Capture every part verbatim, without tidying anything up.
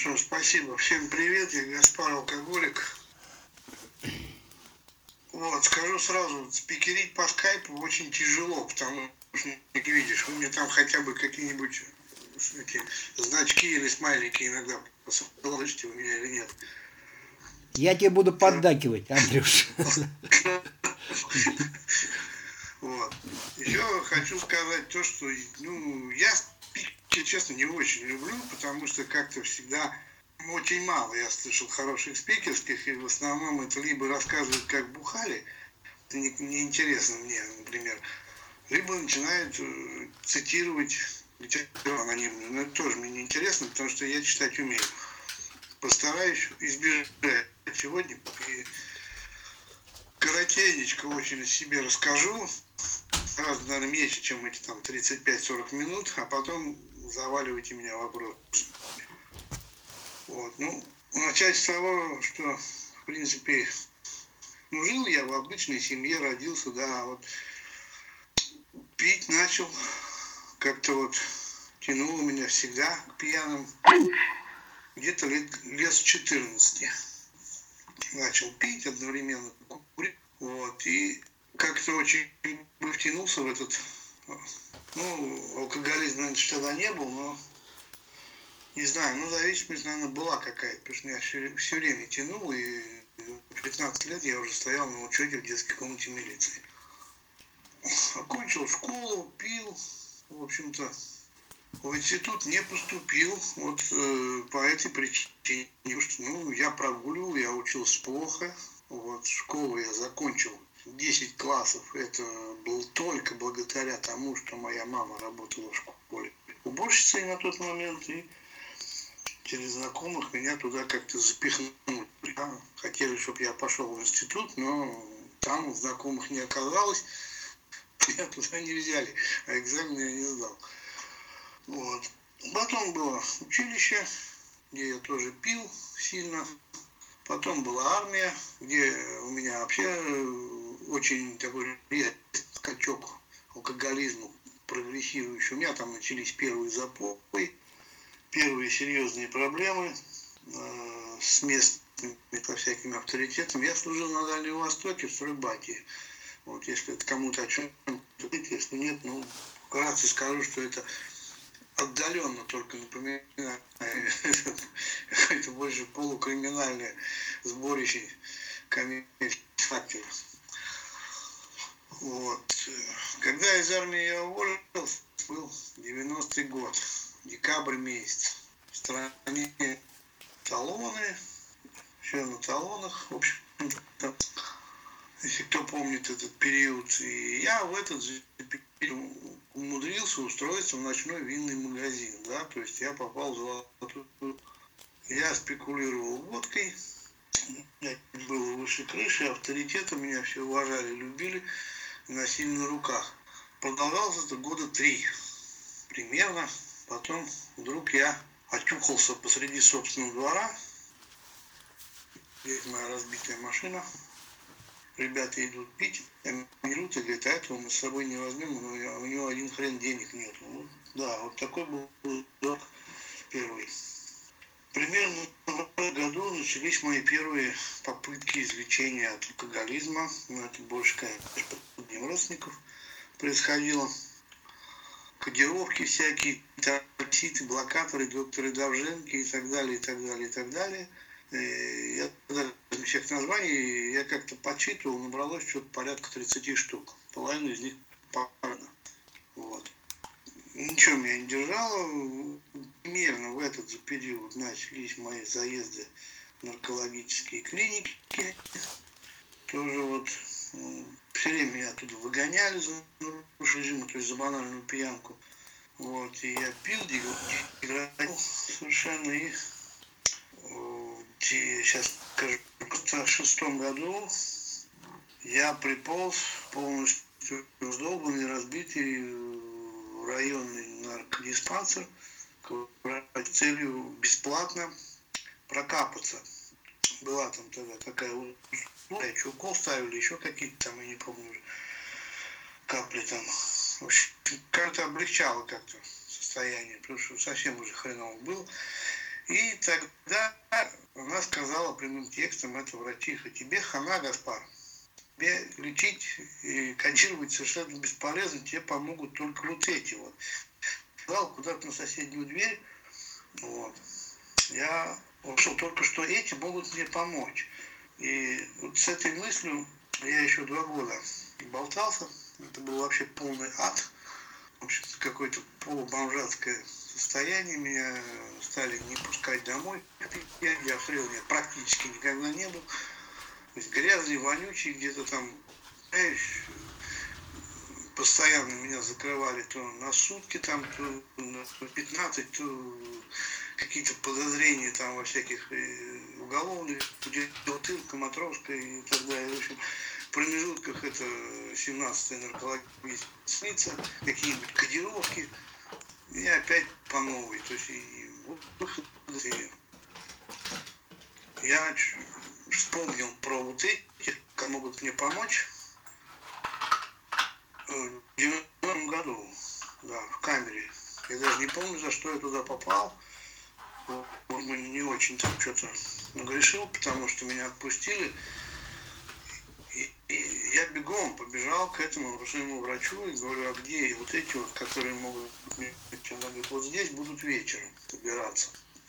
Хорошо, спасибо. Всем привет, я Гаспар Алкоголик. Вот, скажу сразу, спикерить по скайпу очень тяжело, потому что, как видишь, вы мне там хотя бы какие-нибудь эти значки или смайлики иногда слышите вы меня или нет. Я тебе буду поддакивать, Андрюш. Вот. Еще хочу сказать то, что ну, я спикер, честно, не очень люблю, потому что как-то всегда очень мало я слышал хороших спикерских, и в основном это либо рассказывают, как бухали, это не, не интересно мне, например, либо начинают э, цитировать литературу анонимную, но это тоже мне не интересно, потому что я читать умею. Постараюсь избежать сегодня и коротенечко очень о себе расскажу, сразу, наверное, меньше, чем эти там тридцать пять-сорок минут, а потом заваливайте меня вопросами. Вот, ну, начать с того, что, в принципе, ну, жил я в обычной семье, родился, да, вот, пить начал, как-то вот тянуло меня всегда к пьяным, где-то лет, лет с четырнадцати начал пить, одновременно курить, вот, и как-то очень втянулся в этот, ну, алкоголизм, наверное, тогда не был, но, не знаю, ну, зависимость, наверное, была какая-то, потому что меня все, все время тянуло, и в пятнадцать лет я уже стоял на учете в детской комнате милиции. Окончил школу, пил, в общем-то, в институт не поступил, вот э, по этой причине, что, ну, я прогуливал, я учился плохо, вот, школу я закончил десять классов, это было только благодаря тому, что моя мама работала в школе уборщицей на тот момент, и через знакомых меня туда как-то запихнули. Да? Хотели, чтобы я пошел в институт, но там знакомых не оказалось, меня туда не взяли, а экзамены я не сдал. Вот. Потом было училище, где я тоже пил сильно. Потом была армия, где у меня вообще очень такой скачок алкоголизму прогрессирующий. У меня там начались первые запои, первые серьезные проблемы э, с местными, со всякими авторитетами. Я служил на Дальнем Востоке, в стройбате. Вот, если это кому-то о чем-то говорит, если нет, ну, вкратце скажу, что это отдаленно только напоминает какое-то больше полукриминальное сборище коммерческих факторов. Вот. Когда из армии я уволился, был девяностый год, декабрь месяц. В стране талоны, все на талонах, в общем-то, если кто помнит этот период. И я в этот же период умудрился устроиться в ночной винный магазин, да, то есть я попал в золотую. Я спекулировал водкой, было выше крыши, авторитеты меня все уважали, любили, носили на руках. Продолжалось это года три примерно. Потом вдруг я очухался посреди собственного двора. Здесь моя разбитая машина. Ребята идут пить, берут и говорят, а этого мы с собой не возьмем, у него один хрен денег нет. Ну, да, вот такой был первый. Примерно в этом году начались мои первые попытки излечения от алкоголизма. Ну, это больше, конечно, под одним родственников происходило. Кодировки всякие, такситы, блокаторы, докторы Довженки и так далее, и так далее, и так далее. И я тогда всех названий я как-то подсчитывал, набралось что-то порядка тридцати штук. Половину из них попарно. Вот. Ничего меня не держало. Примерно в этот же период начались мои заезды в наркологические клиники. Тоже вот все время меня оттуда выгоняли за нарушение режима, то есть за банальную пьянку. Вот, и я пил, играл совершенно, и сейчас скажу, в девяносто шестом году я приполз полностью раздолбанный, разбитый в районный наркодиспансер с целью бесплатно прокапаться. Была там тогда такая условия, что укол ставили, еще какие-то там, я не помню, капли там. В общем, как-то облегчало как-то состояние, потому что совсем уже хреново был. И тогда она сказала прямым текстом, это врачиха: тебе хана, Гаспар. Тебе лечить и кодировать совершенно бесполезно, тебе помогут только вот эти вот. Сказал куда-то на соседнюю дверь. Вот. Я ушел, только что эти могут мне помочь. И вот с этой мыслью я еще два года болтался. Это был вообще полный ад. В общем-то, какое-то полубомжатское состояние. Меня стали не пускать домой. Я, я хрен, я практически никогда не был. То есть грязный, вонючий, где-то там, знаешь, постоянно меня закрывали то на сутки, там, то на пятнадцать, то какие-то подозрения там во всяких уголовных, Бутырка, Матровская и так далее. В общем, в промежутках это семнадцатая наркологическая больница, какие-нибудь кодировки, и опять по новой. То есть и выход. Я вспомнил про вот этих, кто могут мне помочь. В девяностом году, да, в камере. Я даже не помню, за что я туда попал. Может быть, не очень там что-то нагрешил, потому что меня отпустили. И, и я бегом побежал к этому своему врачу и говорю: а где вот эти вот, которые могут... Она говорит: вот здесь будут вечером собираться.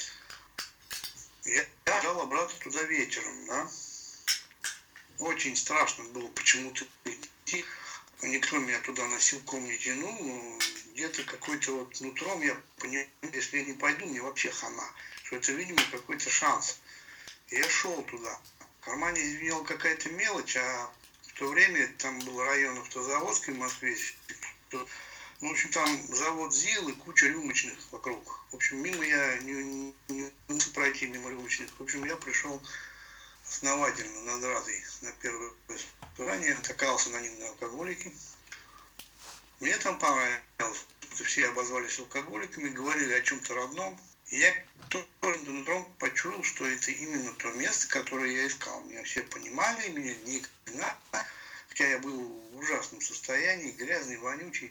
Я бежал обратно туда вечером, да. Очень страшно было почему-то идти. Никто меня туда насилком не тянул, но где-то какой-то вот нутром я понимаю, если я не пойду, мне вообще хана. Что это, видимо, какой-то шанс. И я шел туда. В кармане звенела какая-то мелочь, а в то время там был район Автозаводской в Москве. Ну, в общем, там завод ЗИЛ и куча рюмочных вокруг. В общем, мимо я не, не, не мог пройти мимо рюмочных. В общем, я пришел основательно над Радой на первое собрание, натыкался на них на алкоголики. Мне там понравилось, что все обозвались алкоголиками, говорили о чем-то родном. И я тоже нутром почуял, что это именно то место, которое я искал. Меня все понимали, меня не знали, хотя я был в ужасном состоянии, грязный, вонючий.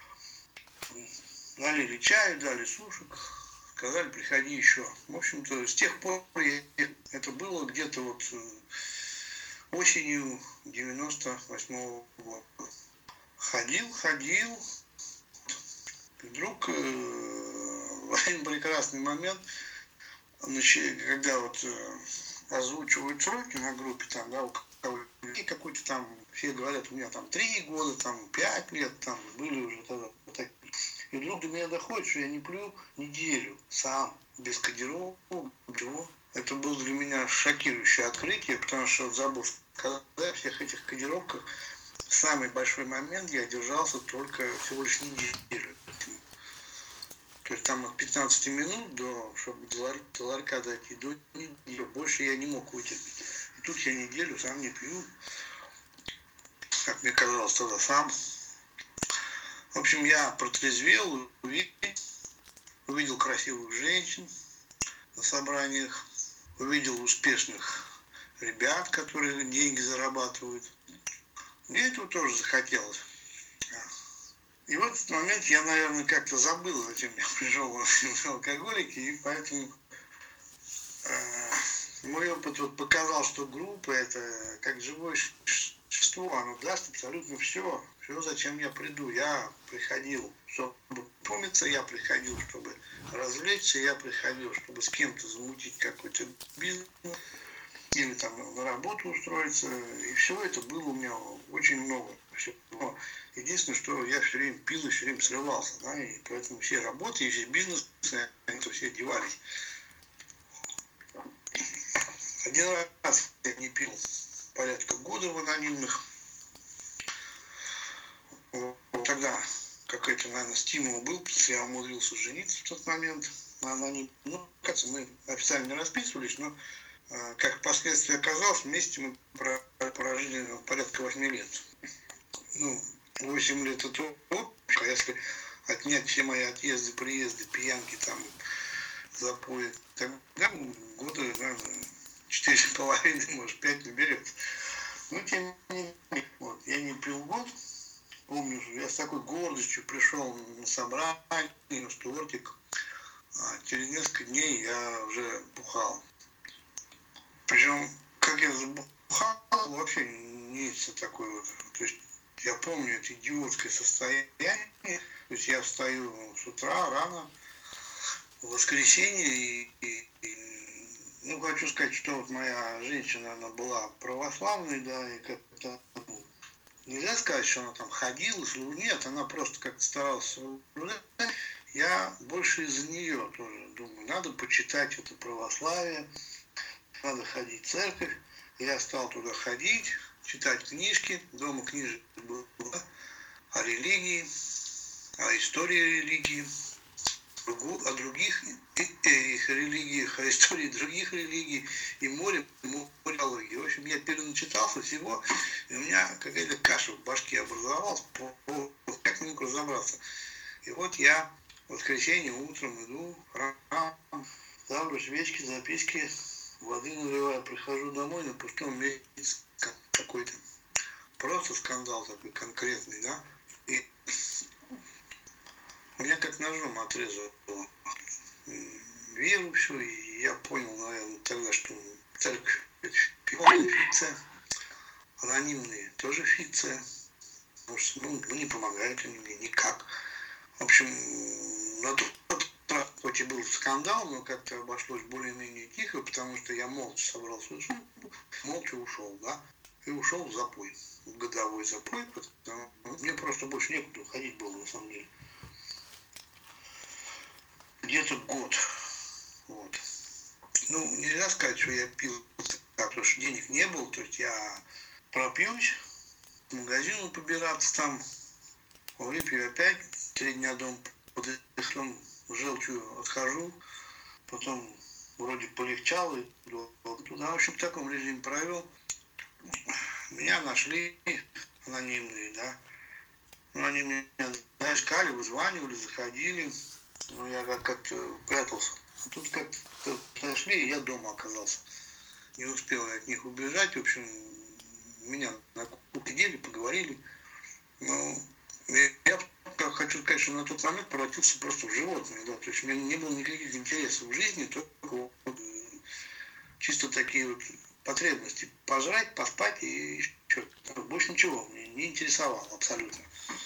Налили чаю, дали сушек, сказали: приходи еще. В общем-то, с тех пор я, это было где-то вот осенью девяносто восьмого года. Ходил, ходил. И вдруг э, в один прекрасный момент, когда вот э, озвучивают сроки на группе, там, да, у кого-то какой-то там, все говорят: у меня там три года, там пять лет, там были уже тогда вот такие. И вдруг до меня доходит, что я не плю неделю сам, без кодировок. Это было для меня шокирующее открытие, потому что забыл сказать, во всех этих кодировках самый большой момент я держался только всего лишь неделю. То есть там от пятнадцати минут до, чтобы до, до ларька дойти, до недели, больше я не мог вытерпеть. И тут я неделю сам не пью, как мне казалось тогда, сам. В общем, я протрезвел, увидел, увидел красивых женщин на собраниях, увидел успешных ребят, которые деньги зарабатывают. Мне этого тоже захотелось. И в этот момент я, наверное, как-то забыл, зачем я пришел в алкоголики, и поэтому э, мой опыт вот показал, что группа — это как живое существо, оно даст абсолютно все, все, зачем я приду. Я приходил, чтобы помниться, я приходил, чтобы развлечься, я приходил, чтобы с кем-то замутить какой-то бизнес, или там на работу устроиться, и всего это было у меня очень много. Но единственное, что я все время пил и все время срывался, да, и поэтому все работы и все бизнесы, они то все девались. Один раз я не пил порядка года в анонимных. Вот тогда какой-то, наверное, стимул был, потому что я умудрился жениться в тот момент на анонимных. Ну, кажется, мы официально не расписывались, но как впоследствии оказалось, вместе мы прожили порядка восьми лет. Ну, восемь лет это общее, а если отнять все мои отъезды, приезды, пьянки, там, запои, тогда года, наверное, четыре с половиной, может, пять не берет. Но тем не менее, вот, я не пил год. Помню, я с такой гордостью пришел на собрание, на тортик. а через несколько дней я уже бухал. Причем, как я забухал, вообще нечто такое вот. То есть я помню это идиотское состояние. То есть я встаю с утра рано, в воскресенье, и, и, и ну, хочу сказать, что вот моя женщина, она была православной, да, и как-то, ну, нельзя сказать, что она там ходила, нет, она просто как-то старалась соблюдать. Я больше из-за нее тоже думаю, надо почитать это православие, надо ходить в церковь. Я стал туда ходить, читать книжки, дома книжек было о религии, о истории религии, о других их религиях, о истории других религий и море, море логии. В общем, я переначитался всего, и у меня какая-то каша в башке образовалась, как не мог разобраться. И вот я в воскресенье утром иду, ставлю свечки, записки, воды наливаю, прихожу домой, на пустом месте какой-то просто скандал такой конкретный, да, и меня как ножом отрезало веру все, и я понял, наверное, тогда, что церковь это фикция, анонимные тоже фикция, потому что, ну, не помогают они мне никак. В общем, на тот раз, хоть и был скандал, но как-то обошлось более-менее тихо, потому что я молча собрал свою сумку, молча ушел, да, и ушел в запой, в годовой запой, потому что мне просто больше некуда уходить было, на самом деле. Где-то год. Вот. Ну, нельзя сказать, что я пил, потому что денег не было, то есть я пропьюсь, в магазину побираться там, выпью опять, три дня дома подыхлым, желчью отхожу, потом вроде полегчало, и туда, в общем, в таком режиме провел. Меня нашли анонимные, да, ну, они меня искали, вызванивали, заходили, но я как-то прятался. А тут как-то нашли, и я дома оказался. Не успел я от них убежать, в общем, меня на кухне сидели, поговорили. Ну, я хочу сказать, что на тот момент превратился просто в животное, да, то есть у меня не было никаких интересов в жизни, только вот, чисто такие вот потребности пожрать, поспать и еще больше ничего мне не интересовало абсолютно.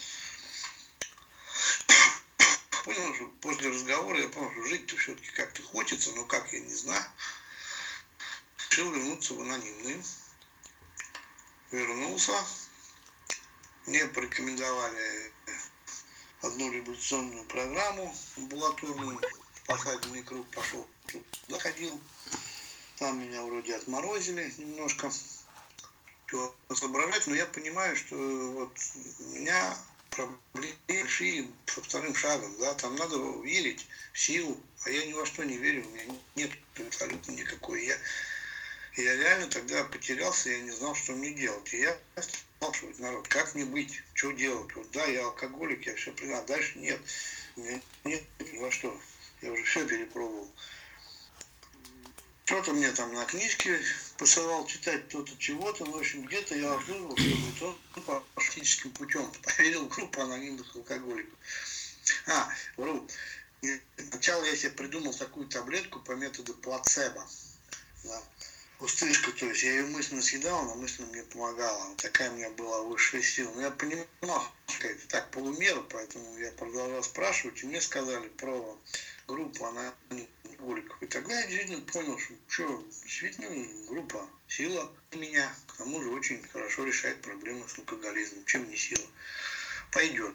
Понял, что после разговора я понял, что жить-то все-таки как-то хочется, но как, я не знаю. Решил вернуться в анонимные. Вернулся. Мне порекомендовали одну революционную программу амбулаторную. Спасательный круг пошел. Туда ходил. Там меня вроде отморозили немножко. Что соображать, но я понимаю, что вот у меня проблемы большие со вторым шагом, да, там надо верить в силу, а я ни во что не верю, у меня нет абсолютно никакой. Я, я реально тогда потерялся, я не знал, что мне делать. И я стал спрашивать народ, как мне быть, что делать. Вот да, я алкоголик, я все понял, а дальше нет. У меня нет ни во что. Я уже все перепробовал. Кто-то мне там на книжке посылал читать кто-то чего-то, в общем, где-то я обнаружил, что он по фактическим путем поверил в группу анонимных алкоголиков. А, вру. Сначала я себе придумал такую таблетку по методу плацебо. Да. Пустышка, то есть я ее мысленно съедал, но мысленно мне помогала. Вот такая у меня была высшая сила. Но я понимал, что это так полумеру, поэтому я продолжал спрашивать, и мне сказали про группу анонимных алкоголиков. И тогда я действительно понял, что, что действительно группа сила меня, к тому же очень хорошо решает проблемы с алкоголизмом. Чем не сила? Пойдет.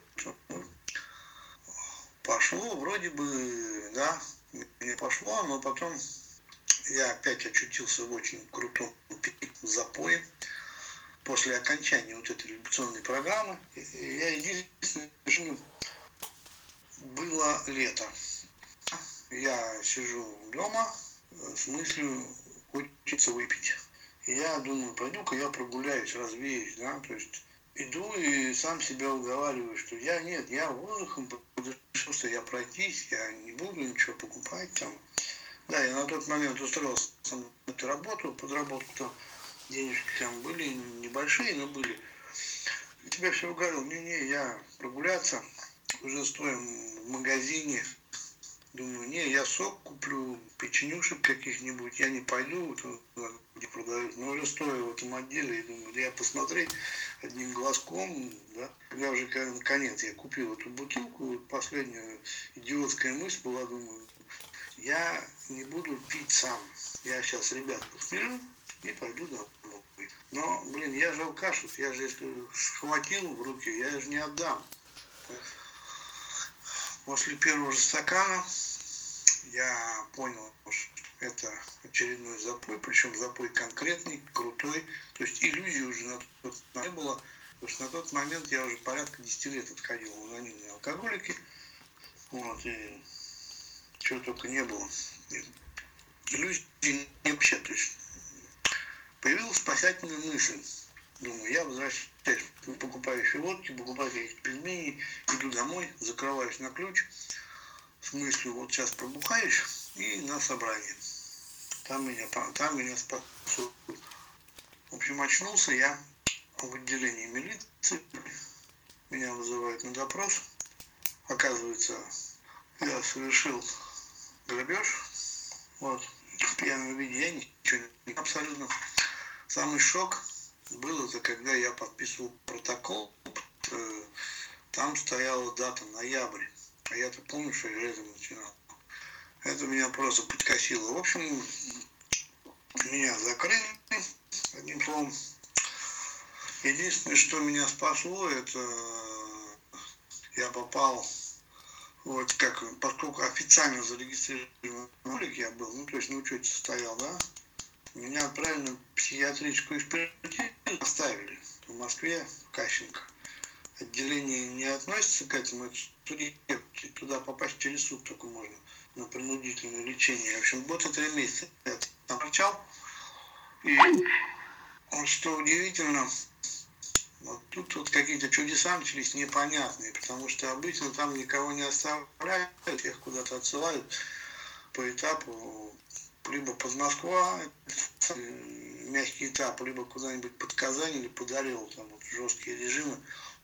Пошло, вроде бы, да, не пошло, но потом я опять очутился в очень крутом запое после окончания вот этой революционной программы. Я единственное, было лето. Я сижу дома с мыслью хочется выпить. И я думаю, пойду-ка я прогуляюсь, развеюсь, да, то есть иду и сам себя уговариваю, что я нет, я воздухом подышался, я пройтись, я не буду ничего покупать там. Да, я на тот момент устроился на эту работу, подработку, денежки там были небольшие, но были. И тебя все уговорил, не-не, я прогуляться, уже стоим в магазине, Думаю, не, я сок куплю, печенюшек каких-нибудь, я не пойду, вот, где продают. Но уже стоя в этом отделе, и думаю, да я посмотреть одним глазком, да. Когда уже наконец я купил эту бутылку, вот последняя идиотская мысль была, думаю, я не буду пить сам. Я сейчас ребят посмотрю и пойду домой. Но, блин, я же алкаш, я же если схватил в руки, я же не отдам. После первого же стакана я понял, что это очередной запой, причем запой конкретный, крутой. То есть иллюзий уже на тот момент не было, потому что на тот момент я уже порядка десяти лет отходил в анонимные алкоголики. Вот, и чего только не было. Иллюзий не вообще. То есть появилась спасательная мысль. Думаю, я возвращаюсь, покупаю еще водки, покупаю каких-то пельменей, иду домой, закрываюсь на ключ, с мыслью, вот сейчас пробухаешь и на собрание. Там меня, там меня спасут. В общем, очнулся я в отделении милиции, меня вызывают на допрос. Оказывается, я совершил грабеж, вот, в пьяном виде, я ничего не абсолютно. Самый шок был это, когда я подписывал протокол, там стояла дата ноябрь, а я-то помню, что я летом начинал. Это меня просто подкосило. В общем, меня закрыли, одним словом. Единственное, что меня спасло, это я попал, вот как, поскольку официально зарегистрированный алкоголик я был, ну то есть на учете стоял, да, меня отправили на психиатрическую экспертизу, оставили в Москве, в Кащенко. Отделение не относится к этому, это судеб, туда попасть через суд только можно, на принудительное лечение. В общем, год и три месяца я там торчал. И вот что удивительно, вот тут вот какие-то чудеса начались непонятные, потому что обычно там никого не оставляют, их куда-то отсылают по этапу, либо под Москва, мягкий этап, либо куда-нибудь под Казань или под Орел, там вот жесткие режимы.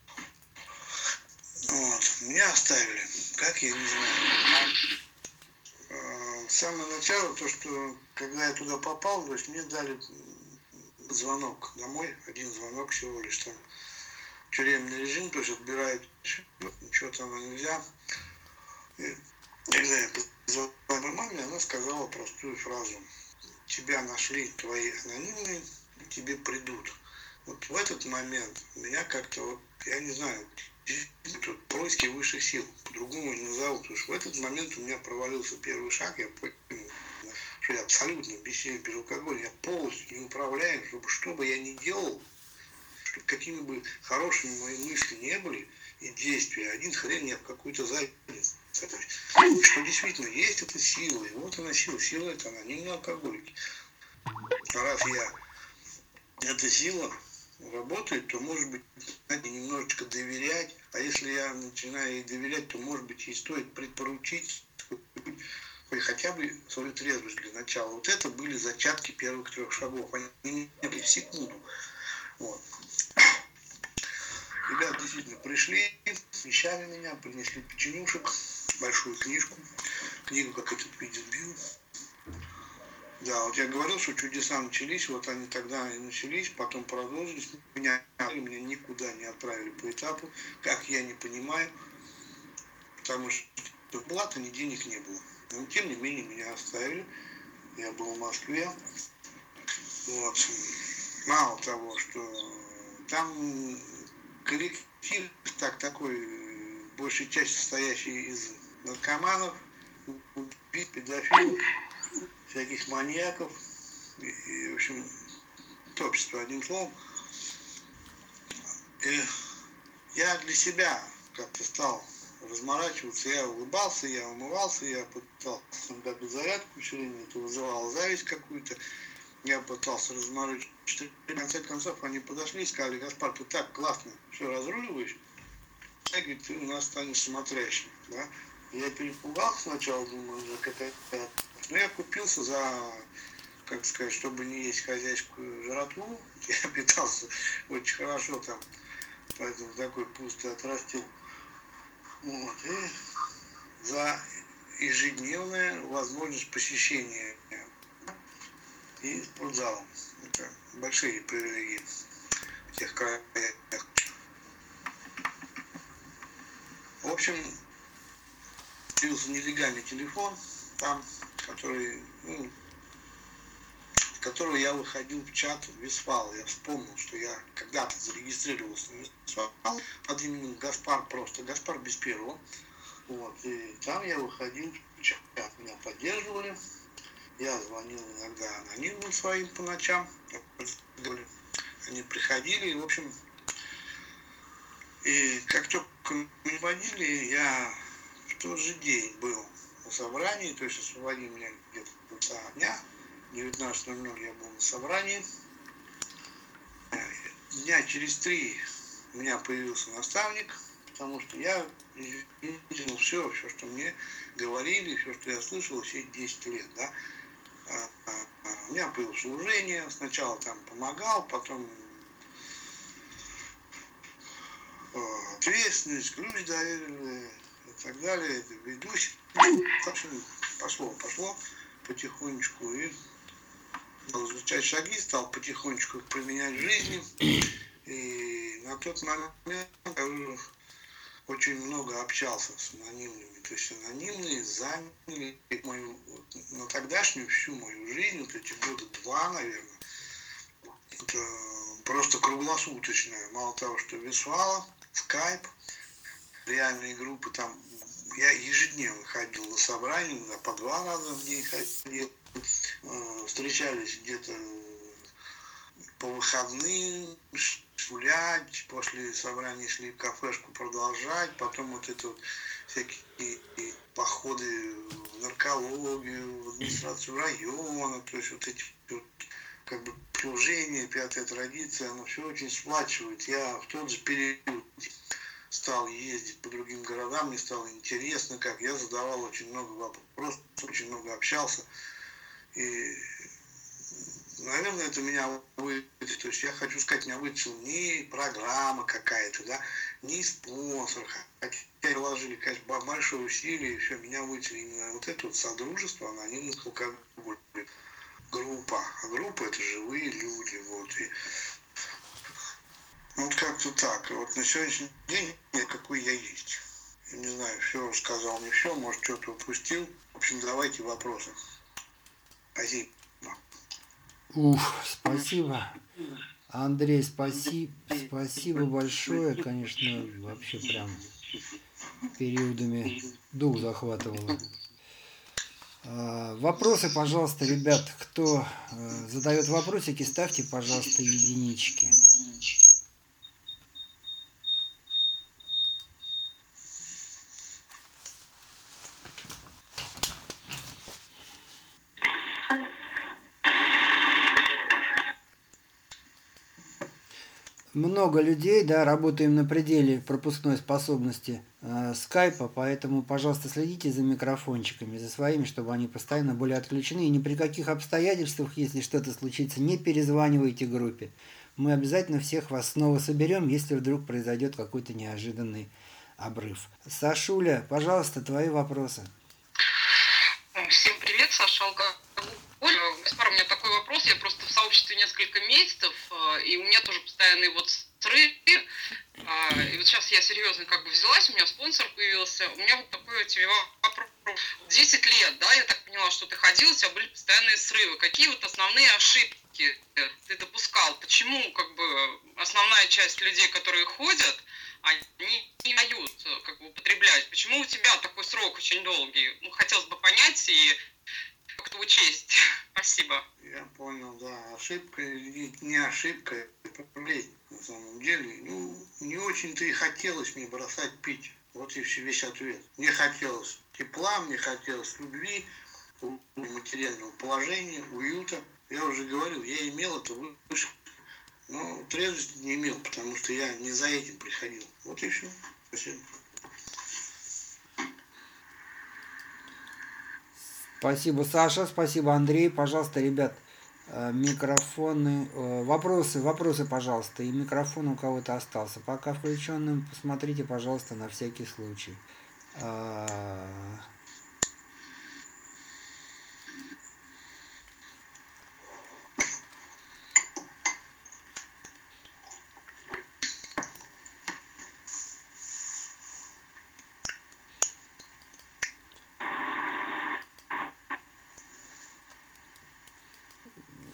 Вот, меня оставили, как я не знаю. С самого начала, то, что когда я туда попал, то есть мне дали звонок домой, один звонок всего лишь, там тюремный режим, то есть отбирают, ничего там нельзя. И когда я позвонил маме, она сказала простую фразу: тебя нашли твои анонимные, тебе придут. Вот в этот момент меня как-то, вот, я не знаю, тут происки высших сил, по-другому не назову, потому что в этот момент у меня провалился первый шаг, я понял, что я абсолютно бессилен без алкоголя, я полностью не управляем, чтобы что бы я ни делал, чтобы какими бы хорошими мои мысли не были и действия, один хрен я в какую-то задницу. Что действительно есть эта сила, и вот она сила, сила это анонимные алкоголики. А раз я, эта сила работает, то, может быть, надо немножечко доверять, а если я начинаю ей доверять, то, может быть, ей стоит предпоручить хотя бы свою трезвость для начала. Вот это были зачатки первых трех шагов. Они не были в секунду. Вот. Ребята действительно пришли, вещали меня, принесли печенюшек, большую книжку, книгу «Как этот видит Билл». Да, вот я говорил, что чудеса начались, вот они тогда и начались, потом продолжились. Меня, меня никуда не отправили по этапу, как я не понимаю, потому что блата ни денег не было. Но тем не менее меня оставили. Я был в Москве. Вот. Мало того, что там коллектив так, такой, большей частью состоящий из наркоманов, убийц, педофилов, всяких маньяков, и, и в общем, общество, одним словом. И я для себя как-то стал разморачиваться, я улыбался, я умывался, я пытался дать зарядку, все время это вызывало зависть какую-то, я пытался разморачиваться. В конце концов они подошли и сказали: Гаспар, ты так классно все разруливаешь, я, говорит, ты у нас станешь смотрящим, да? Я перепугался сначала, думаю, за какая-то... Но я купился за, как сказать, чтобы не есть хозяйскую жратву, я питался очень хорошо там, поэтому такой пустой отрастил. Вот, и за ежедневная возможность посещения и спортзалом. Это большие привилегии в тех краях. В общем, появился нелегальный телефон там, который, ну, с которого я выходил в чат Висфал. Я вспомнил, что я когда-то зарегистрировался на Висфал под именем Гаспар, просто Гаспар без первого. Вот, и там я выходил в чат, меня поддерживали. Я звонил иногда анонимным своим по ночам. Они приходили, и, в общем, и как только меня водили, я в тот же день был на собрании, то есть освободили меня где-то до конца дня, в девятнадцать ноль ноль я был на собрании. Дня через три у меня появился наставник, потому что я видел все, все, что мне говорили, все, что я слышал все десять лет, да. У меня было служение, сначала там помогал, потом ответственность, ключ доверили и так далее, ведущий. В общем, пошло, пошло потихонечку, и стал изучать шаги, стал потихонечку их применять в жизни. И на тот момент я уже очень много общался с анонимными. То есть анонимные заняли мою, на тогдашнюю всю мою жизнь, вот эти года два, наверное, это просто круглосуточная. Мало того, что Висфала, скайп, реальные группы, там я ежедневно ходил на собрания, по два раза в день ходил, встречались где-то по выходным, гулять, после собрания шли в кафешку продолжать, потом вот это вот всякие походы в наркологию, в администрацию района, то есть вот эти вот, как бы служение, пятая традиция, оно все очень сплачивает. Я в тот же период стал ездить по другим городам, мне стало интересно, как я задавал очень много вопросов, очень много общался. И, наверное, это меня вытащило. То есть я хочу сказать, меня вытащила не программа какая-то, да, не спонсор. Хотя приложили, конечно, большое усилие, и все, меня вытащили именно вот это вот содружество анонимных алкоголиков. Группа. А группа — это живые люди. Вот. И вот как-то так. И вот на сегодняшний день какой я есть. Я не знаю, все рассказал, не все, может, что-то упустил. В общем, давайте вопросы. Спасибо. Ух, спасибо. Андрей, спасибо, спасибо большое. Конечно, вообще прям периодами дух захватывало. Вопросы, пожалуйста, ребят, кто задает вопросики, ставьте, пожалуйста, единички. Много людей, да, работаем на пределе пропускной способности э, скайпа, поэтому, пожалуйста, следите за микрофончиками, за своими, чтобы они постоянно были отключены. И ни при каких обстоятельствах, если что-то случится, не перезванивайте группе. Мы обязательно всех вас снова соберем, если вдруг произойдет какой-то неожиданный обрыв. Сашуля, пожалуйста, твои вопросы. Всем привет, Саша Алга. Гаспар, у меня такой вопрос, я просто в сообществе несколько месяцев, и у меня тоже постоянные вот срывы, и вот сейчас я серьезно как бы взялась, у меня спонсор появился, у меня вот такой тебе вопрос. десять лет, да, я так поняла, что ты ходил, у тебя были постоянные срывы. Какие вот основные ошибки ты допускал? Почему как бы основная часть людей, которые ходят, они не дают как бы употреблять? Почему у тебя такой срок очень долгий? Ну, хотелось бы понять и как-то учесть. Спасибо. Я понял, да. Ошибка, не ошибка, это проблема на самом деле. Ну, не очень-то и хотелось мне бросать пить. Вот и весь ответ. Мне хотелось тепла, мне хотелось любви, материального положения, уюта. Я уже говорил, я имел это выше. Но трезвости не имел, потому что я не за этим приходил. Вот и все. Спасибо. Спасибо, Саша, спасибо, Андрей. Пожалуйста, ребят, микрофоны, вопросы, вопросы, пожалуйста. И микрофон у кого-то остался. Пока включенным, посмотрите, пожалуйста, на всякий случай.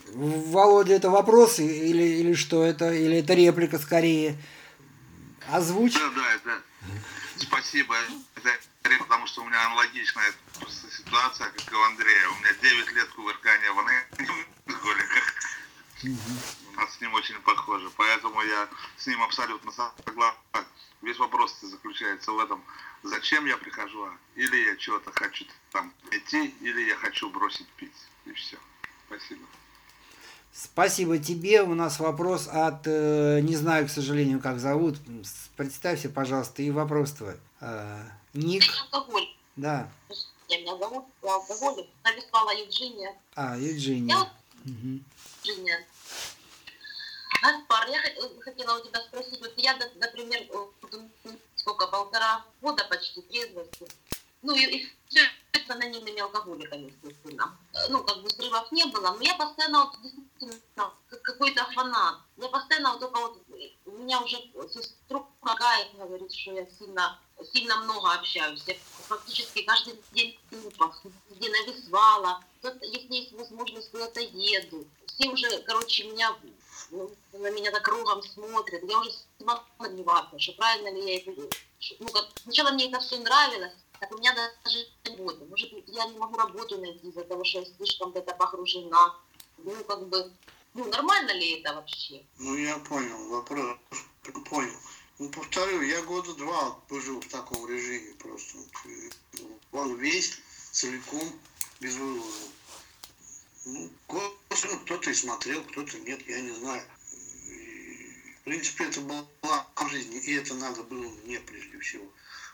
Володя, это вопрос или, или что это? Или это реплика скорее? Озвучь. Да, да, это... Спасибо. Это потому что у меня аналогичная ситуация, как и у Андрея. У меня девять лет кувыркания в анаболиках. У нас с ним очень похоже. Поэтому я с ним абсолютно согласен. Весь вопрос заключается в этом, зачем я прихожу, или я чего-то хочу там найти, или я хочу бросить пить. И все. Спасибо. Спасибо тебе. У нас вопрос от, э, не знаю, к сожалению, как зовут. Представься, пожалуйста, и вопрос твой. Э, Ник. Алкоголь. Да. Меня зовут по алкоголю. Нарисовала Евгения. А, Евгения. Я... Угу. Евгения. Гаспар, я хотела у тебя спросить, вот я, например, сколько, полтора года почти трезвости, ну и, и все с анонимными алкоголиками, естественно. Ну, как бы срывов не было, но я постоянно, вот, действительно, какой-то фанат. Я постоянно вот только вот, у меня уже сеструха помогает, говорит, что я сильно, сильно много общаюсь. Я практически каждый день в группах, где нависвала, если есть возможность, куда-то еду. Все уже, короче, меня... Ну, на меня так кругом смотрят, я уже сама сомневаться, что правильно ли я это делаю. Ну, как, сначала мне это все нравилось, так у меня даже работа. Может, я не могу работу найти из-за того, что я слишком где-то погружена. Ну, как бы, ну, нормально ли это вообще? Ну, я понял, вопрос, понял. Ну, повторю, я года два пожил в таком режиме просто. Он весь, целиком, без вывоза. Ну, кто-то и смотрел, кто-то нет, я не знаю. И, в принципе, это была жизнь, и это надо было мне прежде всего.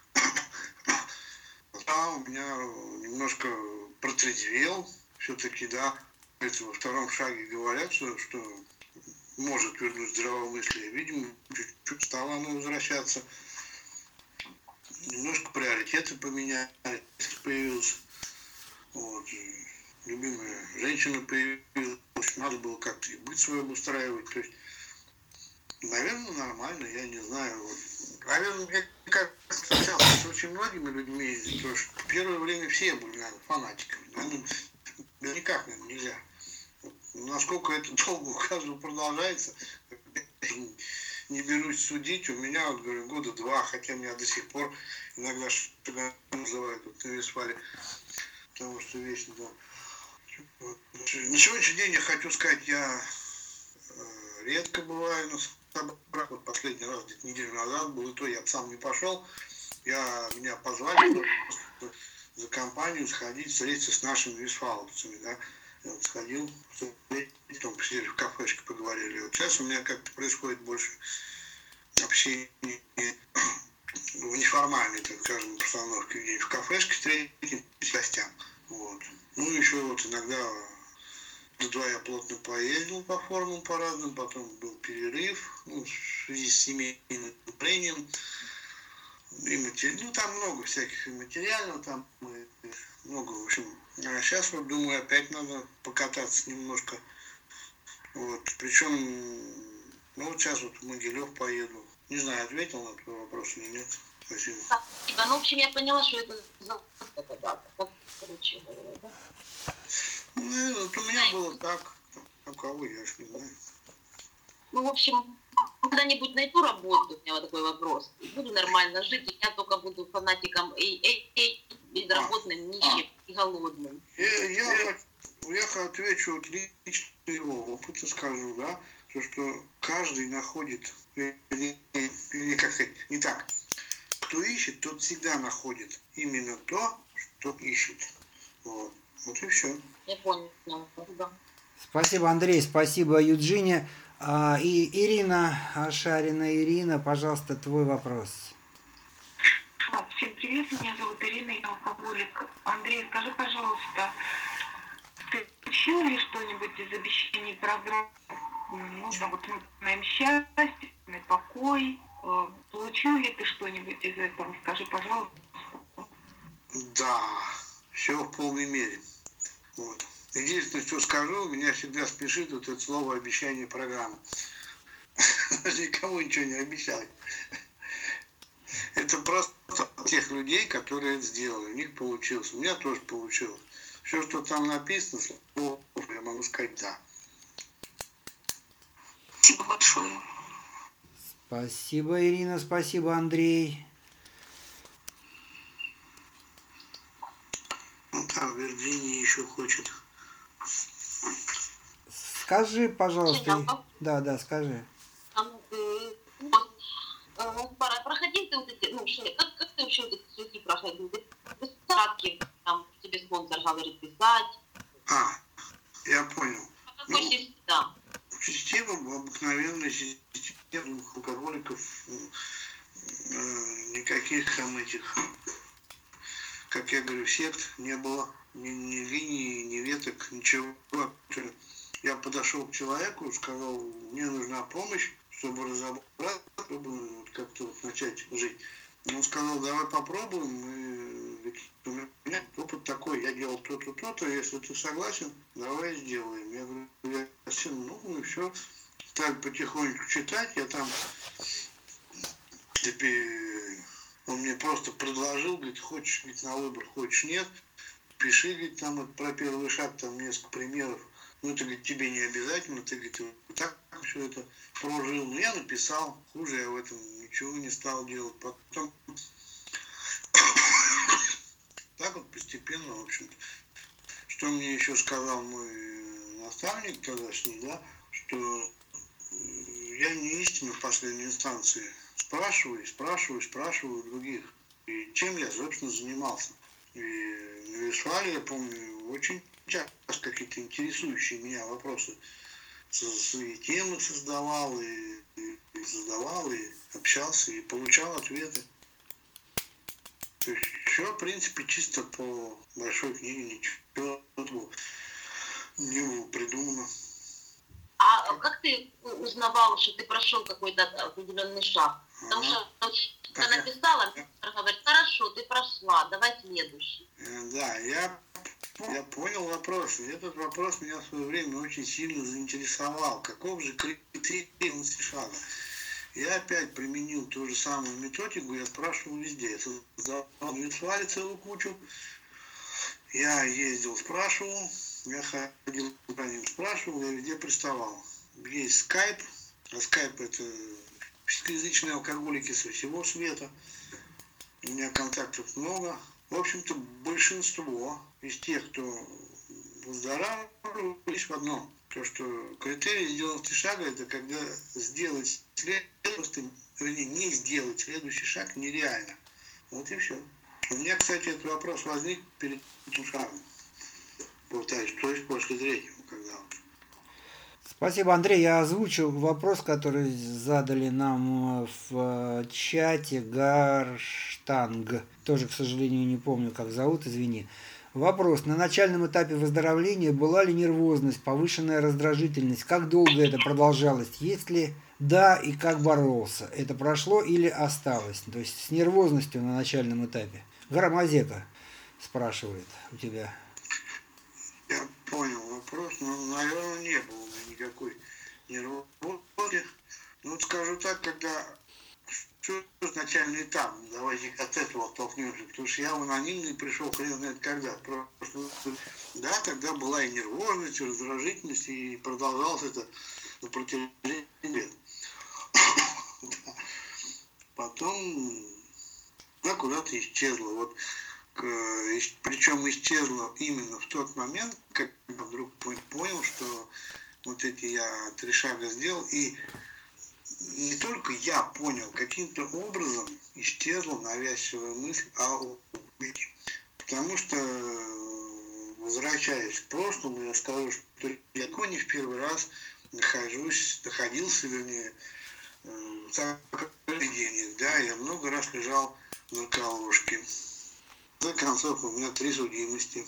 Да, у меня немножко протрезвел, все-таки, да, это во втором шаге говорят, что, что может вернуть здравомыслие. Видимо, чуть-чуть стало оно возвращаться. Немножко приоритеты поменялись, появился. Вот. Любимая женщина появилась, надо было как-то и быт свой обустраивать. То есть, наверное, нормально, я не знаю. Вот. Наверное, мне кажется, встречался с очень многими людьми, потому что в первое время все были, наверное, фанатиками. Наверное, никак, наверное, нельзя. Вот. Насколько это долго у каждого продолжается, не берусь судить. У меня, вот, говорю, года два, хотя меня до сих пор иногда что-то называют вот, на Висфале, потому что вечно, да. Вот. На сегодняшний день я хочу сказать, я э, редко бываю на собраниях. Вот последний раз, где-то неделю назад был, и то я сам не пошел. Я, меня позвали за компанию сходить, встретиться с нашими висфаловцами. Да. Я вот сходил, потом посидели в кафешке, поговорили. Вот сейчас у меня как-то происходит больше общения в неформальной, так скажем, постановке, где-нибудь в кафешке встретить с гостям. Вот. Ну, еще вот иногда до два я плотно поездил по форумам по разным, потом был перерыв, ну, в связи с семейным направлением. И матери... Ну, там много всяких и материального, там и много, в общем. А сейчас вот думаю, опять надо покататься немножко. Вот. Причем, ну, вот сейчас вот в Могилев поеду. Не знаю, ответил на твой вопрос или нет. Спасибо. Да, ну, в общем, я поняла, что это за это дата, как короче говоря, да? Ну, вот у меня было так. А у кого, я ж не знаю. Ну, в общем, когда-нибудь найду работу, у меня вот такой вопрос. Буду нормально жить, и я только буду фанатиком эй, эй, эй, безработным, нищим и голодным. Я, я, я отвечу от личного опыта, скажу, да, то, что каждый находит, не, не, как сказать, не так. Кто ищет, тот всегда находит именно то, что ищет. Вот, вот и все. Я понял, да. Спасибо, Андрей, спасибо, Юджине. А, и Ирина Ашарина. Ирина, пожалуйста, твой вопрос. Всем привет, меня зовут Ирина, я алкоголик. Андрей, скажи, пожалуйста, ты получил ли что-нибудь из обещаний программы? Ну, там вот моим счастьем, мой покой. Получил ли ты что-нибудь из этого? Скажи, пожалуйста. Да, все в полной мере. Вот. Единственное, что скажу, меня всегда спешит вот это слово обещание программы. Никому ничего не обещали. Это просто тех людей, которые это сделали. У них получилось. У меня тоже получилось. Все, что там написано, слово, я могу сказать да. Спасибо большое. Спасибо, Ирина, спасибо, Андрей. Ну там Вирджиния еще хочет. Скажи, пожалуйста. Алло. Да, да, скажи. Там, э, вот, э, пора- проходил ты вот эти, ну, что- как, как ты вообще вот эти сроки проходил? Ты писатки, там тебе спонсор говорит писать. А, я понял. По какой Ну, системе? Да. Система, обыкновенная система двух алкоголиков, э, никаких там этих, как я говорю, сект не было, ни, ни линий, ни веток, ничего. Я подошел к человеку, сказал, мне нужна помощь, чтобы разобраться, чтобы вот как-то вот начать жить. Он сказал, давай попробуем, и у меня опыт такой, я делал то-то, то-то, если ты согласен, давай сделаем. Я говорю, я согласен, ну и все. Так потихоньку читать, я там теперь, он мне просто предложил, говорит, хочешь, говорит, на выбор, хочешь, нет, пиши, говорит, там вот про первый шаг, там несколько примеров. Ну, это, говорит, тебе не обязательно, ты, говорит, вот так все это прожил. Ну, я написал, хуже я в этом ничего не стал делать. Потом так вот постепенно, в общем-то. Что мне еще сказал мой наставник тогдашний, да, что я не истина в последней инстанции. Спрашиваю, спрашиваю, спрашиваю других. И чем я, собственно, занимался. И на Висфале, я помню, очень часто какие-то интересующие меня вопросы свои темы создавал, и, и, и создавал, и общался, и получал ответы. То есть все, в принципе, чисто по большой книге, ничего не было придумано. А как ты узнавал, что ты прошел какой-то определенный шаг? Потому что когда Ага. написала, мастер говорит, хорошо, ты прошла, давай следующий. Да, я, я понял вопрос. И этот вопрос меня в свое время очень сильно заинтересовал. Каков же критерий шага? Я опять применил ту же самую методику, я спрашивал везде. Я создал в Висфале целую кучу. Я ездил, спрашивал. Я ходил по ним, спрашивал, я везде приставал. Есть скайп, а скайп это русскоязычные алкоголики со всего света. У меня контактов много. В общем-то, большинство из тех, кто выздоравливает, лишь в одном. То, что критерий сделанности шага, это когда сделать следующий, вернее, не сделать следующий шаг нереально. Вот и все. У меня, кстати, этот вопрос возник перед этим шагом. Повторюсь, то есть после третьего, когда вот. Спасибо, Андрей. Я озвучил вопрос, который задали нам в чате. Гарштанг. Тоже, к сожалению, не помню, как зовут, извини. Вопрос. На начальном этапе выздоровления была ли нервозность, повышенная раздражительность? Как долго это продолжалось? Если да, и как боролся? Это прошло или осталось? То есть с нервозностью на начальном этапе. Громозека спрашивает у тебя. Я понял вопрос, но, наверное, не было у меня никакой нервозности. Ну, вот скажу так, когда что начальный этап, давайте от этого оттолкнемся, потому что я в анонимный пришел, хрен знает когда. Просто, да, тогда была и нервозность, и раздражительность, и продолжалось это на протяжении лет. Потом, да, куда-то исчезло. Вот, причем исчезло именно в тот момент, как я вдруг понял, что вот эти я три шага сделал, и не только я понял, каким-то образом исчезла навязчивая мысль о убийстве. Потому что, возвращаясь к прошлому, я скажу, что я не в первый раз нахожусь, находился, вернее, в заведениях. Да, я много раз лежал в нарколожке. В конце концов, у меня три судимости.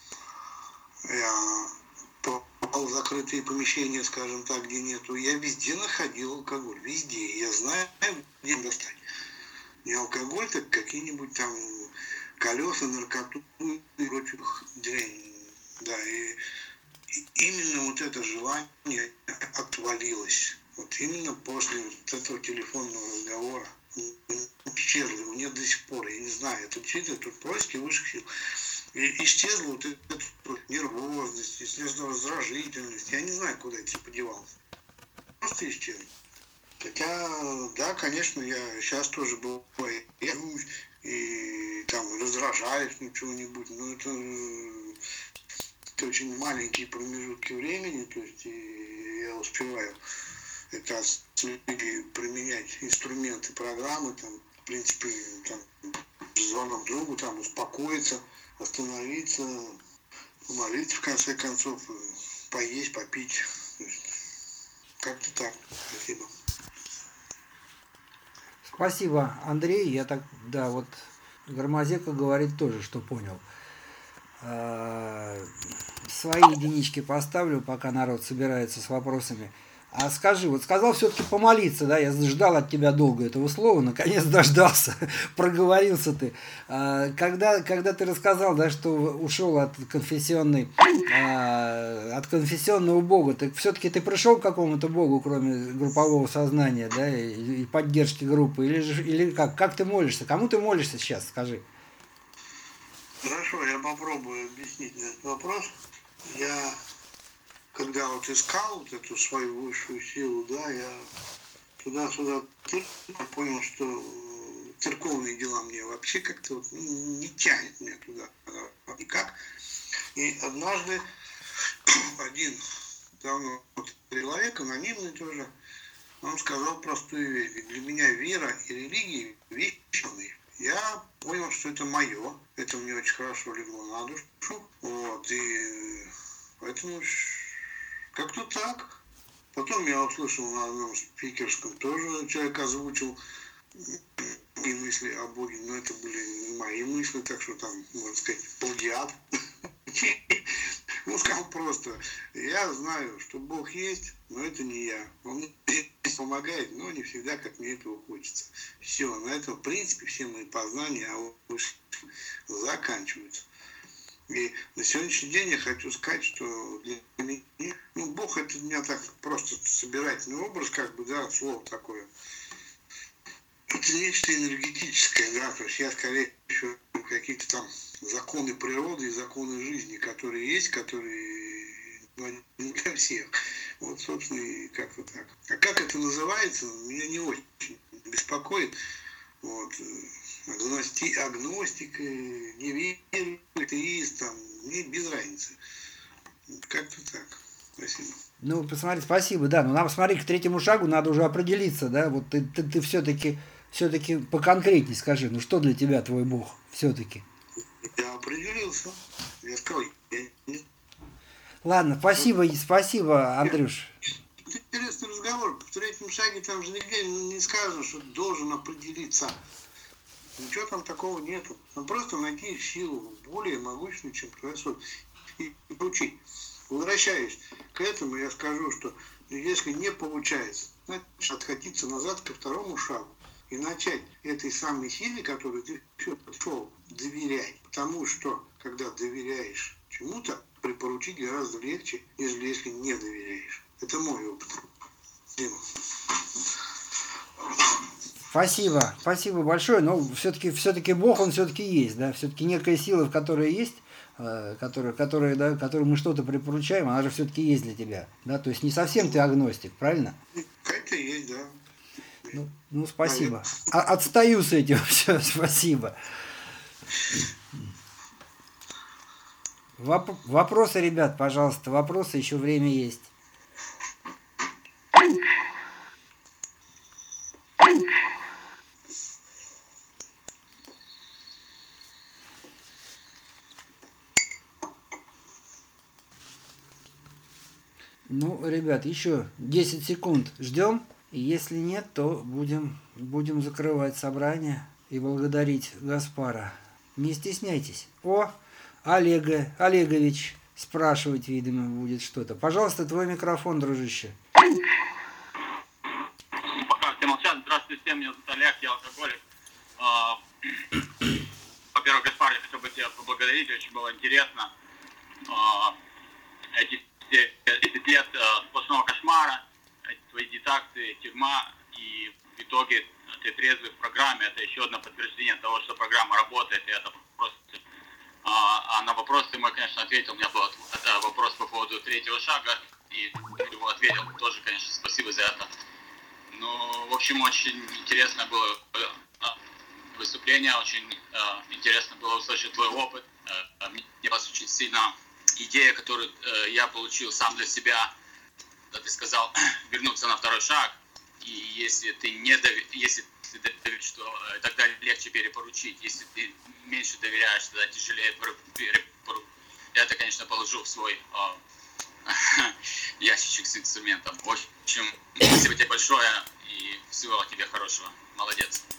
Я попал в закрытые помещения, скажем так, где нету. Я везде находил алкоголь, везде. Я знаю, где достать. Не алкоголь, так какие-нибудь там колеса, наркоту и прочую дрянь. Да, и, и именно вот это желание отвалилось. Вот именно после вот этого телефонного разговора. Исчезло, его нет до сих пор, я не знаю, это действительно тут поиски высших сил. И исчезла вот эта нервозность, исчезла раздражительность, я не знаю, куда это подевалось. Просто христиан. Хотя, да, конечно, я сейчас тоже бываю, я и там раздражаюсь на чего-нибудь, но это, это очень маленькие промежутки времени, то есть и я успеваю это применять инструменты, программы, там, в принципе, там, звоном другу, там, успокоиться, остановиться, помолиться, в конце концов, поесть, попить. Как-то так. Спасибо. Спасибо, Андрей. Я так, да, вот Громозека говорит тоже, что понял. Свои единички поставлю, пока народ собирается с вопросами. А скажи, вот сказал все-таки помолиться, да, я ждал от тебя долго этого слова, наконец дождался, проговорился ты. Когда, когда ты рассказал, да, что ушел от конфессионной, от конфессионного бога, так все-таки ты пришел к какому-то богу, кроме группового сознания, да, и, и поддержки группы, или, же, или как, как ты молишься, кому ты молишься сейчас, скажи. Хорошо, я попробую объяснить этот вопрос. Я... Когда вот искал вот эту свою высшую силу, да, я туда-сюда понял, что церковные дела мне вообще как-то вот не тянет меня туда никак. И однажды один давно человек, анонимный тоже, он сказал простую вещь. Для меня вера и религия вечные. Я понял, что это мое, это мне очень хорошо легло на душу, вот, и поэтому как-то так. Потом я услышал на одном спикерском, тоже человек озвучил и мысли о Боге, но это были не мои мысли, так что там, можно сказать, плагиат. Он сказал просто, я знаю, что Бог есть, но это не я. Он мне помогает, но не всегда, как мне этого хочется. Все, на этом, в принципе, все мои познания заканчиваются. И на сегодняшний день я хочу сказать, что для меня, ну, Бог это для меня так просто собирательный образ, как бы, да, слово такое. Это нечто энергетическое, да, то есть я скорее еще какие-то там законы природы и законы жизни, которые есть, которые не для всех. Вот, собственно, и как-то так. А как это называется, меня не очень беспокоит. Вот. Агности, агностик, неверный, атеист, там, мне без разницы. Как-то так. Спасибо. Ну, посмотри, спасибо, да. Но нам, смотри, к третьему шагу надо уже определиться, да. Вот ты, ты, ты все-таки все-таки поконкретней скажи, ну что для тебя твой Бог все-таки? Я определился. Я сказал, я не... Ладно, спасибо, спасибо, Андрюш. Интересный разговор. В третьем шаге там же нигде не сказано, что должен определиться. Ничего там такого нету. Там просто найти силу более могущественную, чем происходит. И получить. Возвращаясь к этому, я скажу, что если не получается, значит откатиться назад ко второму шагу и начать этой самой силе, которую ты все пришел, доверять. Потому что, когда доверяешь чему-то, припоручить гораздо легче, нежели если не доверяешь. Это мой опыт. Дима. Спасибо, спасибо большое. Но все-таки все-таки Бог, он все-таки есть, да, все-таки некая сила, в которой есть, которая, которая, да, которой мы что-то припоручаем, она же все-таки есть для тебя, да, то есть не совсем ты агностик, правильно? Какая-то есть, да. Ну, ну спасибо. А, отстаю с этим, все, спасибо. Воп- вопросы, ребят, пожалуйста, вопросы, еще время есть. Ну, ребят, еще десять секунд ждем. И если нет, то будем, будем закрывать собрание и благодарить Гаспара. Не стесняйтесь. О, Олега, Олегович спрашивать, видимо, будет что-то. Пожалуйста, твой микрофон, дружище. Пока все молчат. Здравствуйте, меня зовут Олег, я алкоголик. Во-первых, Гаспар, я хотел бы тебя поблагодарить, очень было интересно. Эти десять лет сплошного кошмара, эти твои детакции, тюрьма, и в итоге ты трезвый в программе, это еще одно подтверждение того, что программа работает, и это просто... А, а на вопрос ты мой, конечно, ответил, у меня был это вопрос по поводу третьего шага, и и его ответил. Тоже, конечно, спасибо за это. Ну, в общем, очень интересно было выступление, очень э, интересно было услышать твой опыт. Э, мне вас очень сильно идея, которую э, я получил сам для себя, да, ты сказал, вернуться на второй шаг. И если ты не доверяешь, если ты доверяешь, что э, тогда легче перепоручить. Если ты меньше доверяешь, тогда тяжелее перепоручить. Я это, конечно, положу в свой э, ящичек с инструментом. В общем, спасибо тебе большое и всего тебе хорошего. Молодец.